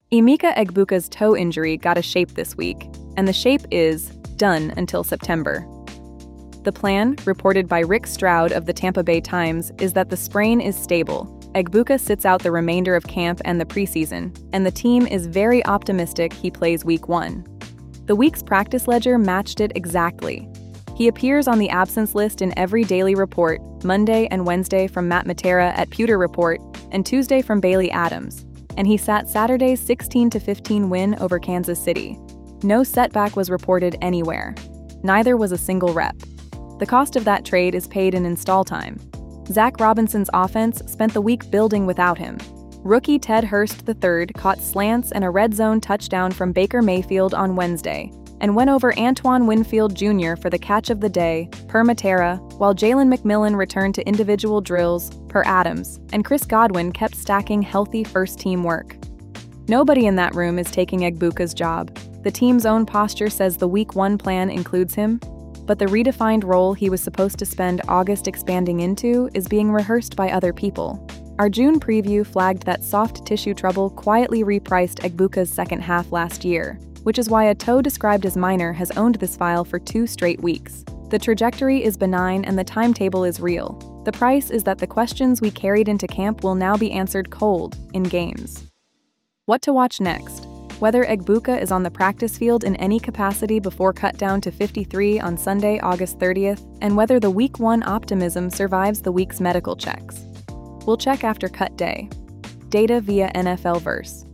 Emeka Egbuka's toe injury got a shape this week, and the shape is done until September. The plan, reported by Rick Stroud of the Tampa Bay Times, is that the sprain is stable. Egbuka sits out the remainder of camp and the preseason, and the team is very optimistic he plays Week 1. The week's practice ledger matched it exactly. He appears on the absence list in every daily report, Monday and Wednesday from Matt Matera at Pewter Report, and Tuesday from Bailey Adams. And he sat Saturday's 16-15 win over Kansas City. No setback was reported anywhere. Neither was a single rep. The cost of that trade is paid in install time. Zach Robinson's offense spent the week building without him. Rookie Ted Hurst III caught slants and a red zone touchdown from Baker Mayfield on Wednesday, and went over Antoine Winfield Jr. for the catch of the day, per Matera, while Jalen McMillan returned to individual drills, per Adams, and Chris Godwin kept stacking healthy first-team work. Nobody in that room is taking Egbuka's job. The team's own posture says the Week 1 plan includes him, but the redefined role he was supposed to spend August expanding into is being rehearsed by other people. Our June preview flagged that soft tissue trouble quietly repriced Egbuka's second half last year, which is why a toe described as minor has owned this file for 2 straight weeks. The trajectory is benign and the timetable is real. The price is that the questions we carried into camp will now be answered cold, in games. What to watch next? Whether Egbuka is on the practice field in any capacity before cut down to 53 on Sunday, August 30th, and whether the Week 1 optimism survives the week's medical checks. We'll check after cut day. Data via NFL Verse.